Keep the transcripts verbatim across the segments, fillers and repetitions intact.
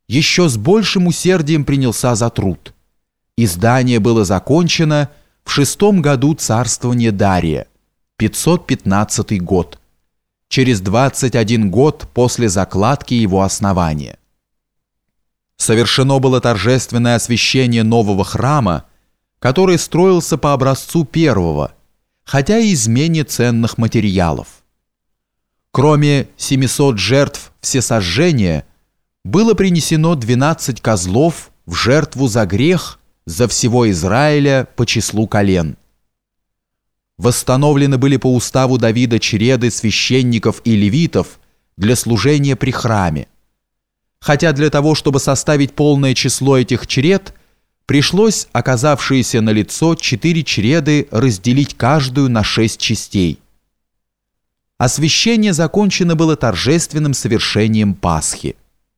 еще с большим усердием принялся за труд. Издание было закончено в шестом году царствования Дария, пятьсот пятнадцатый год, через двадцать один год после закладки его основания. Совершено было торжественное освящение нового храма, который строился по образцу первого, хотя и из менее ценных материалов. Кроме семисот жертв всесожжения, было принесено двенадцать козлов в жертву за грех за всего Израиля по числу колен. Восстановлены были по уставу Давида чреды священников и левитов для служения при храме, хотя для того, чтобы составить полное число этих чред, пришлось оказавшиеся налицо четыре чреды разделить каждую на шесть частей. Освящение закончено было торжественным совершением Пасхи.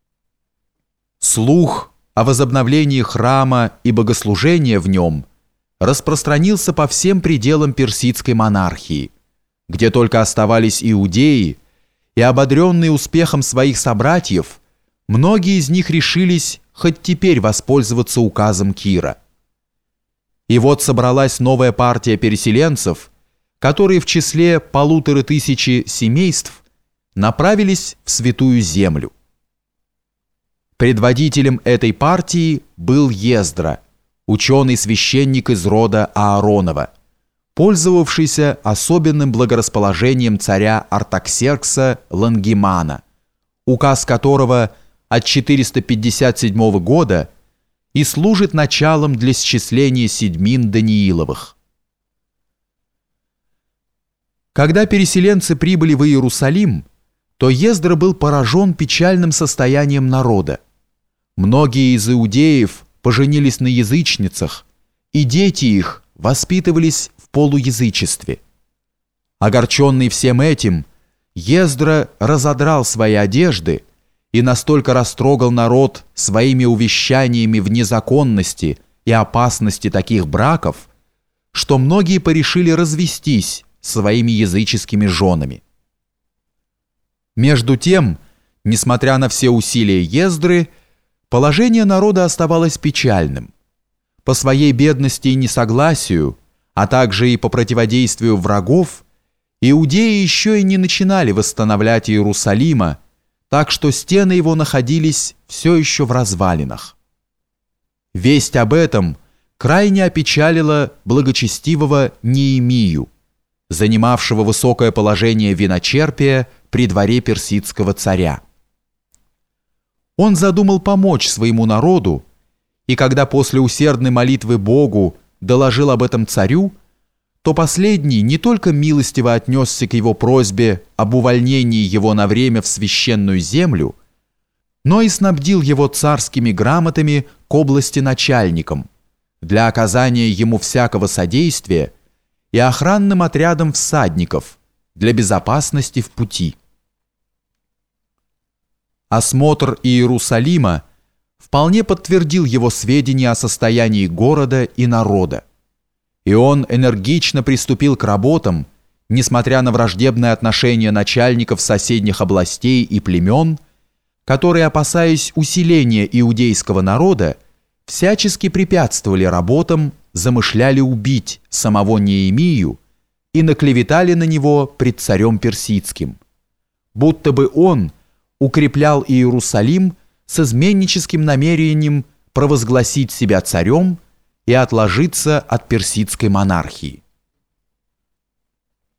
Слух о возобновлении храма и богослужения в нем распространился по всем пределам персидской монархии, где только оставались иудеи, и, ободренные успехом своих собратьев, многие из них решились хоть теперь воспользоваться указом Кира. И вот собралась новая партия переселенцев, которые в числе полутора тысячи семейств направились в Святую Землю. Предводителем этой партии был Ездра, ученый-священник из рода Ааронова, пользовавшийся особенным благорасположением царя Артаксеркса Лангимана, указ которого от четыреста пятьдесят седьмого года и служит началом для счисления седьмин Данииловых. Когда переселенцы прибыли в Иерусалим, то Ездра был поражен печальным состоянием народа. Многие из иудеев поженились на язычницах, и дети их воспитывались в полуязычестве. Огорченный всем этим, Ездра разодрал свои одежды и настолько растрогал народ своими увещаниями в незаконности и опасности таких браков, что многие порешили развестись своими языческими женами. Между тем, несмотря на все усилия Ездры, положение народа оставалось печальным. По своей бедности и несогласию, а также и по противодействию врагов, иудеи еще и не начинали восстановлять Иерусалима, так что стены его находились все еще в развалинах. Весть об этом крайне опечалила благочестивого Неемию, занимавшего высокое положение виночерпия при дворе персидского царя. Он задумал помочь своему народу, и когда после усердной молитвы Богу доложил об этом царю, то последний не только милостиво отнесся к его просьбе об увольнении его на время в священную землю, но и снабдил его царскими грамотами к области начальникам для оказания ему всякого содействия и охранным отрядом всадников для безопасности в пути. Осмотр Иерусалима вполне подтвердил его сведения о состоянии города и народа, и он энергично приступил к работам, несмотря на враждебное отношение начальников соседних областей и племен, которые, опасаясь усиления иудейского народа, всячески препятствовали работам, замышляли убить самого Неемию и наклеветали на него пред царем персидским, будто бы он укреплял Иерусалим с изменническим намерением провозгласить себя царем и отложиться от персидской монархии.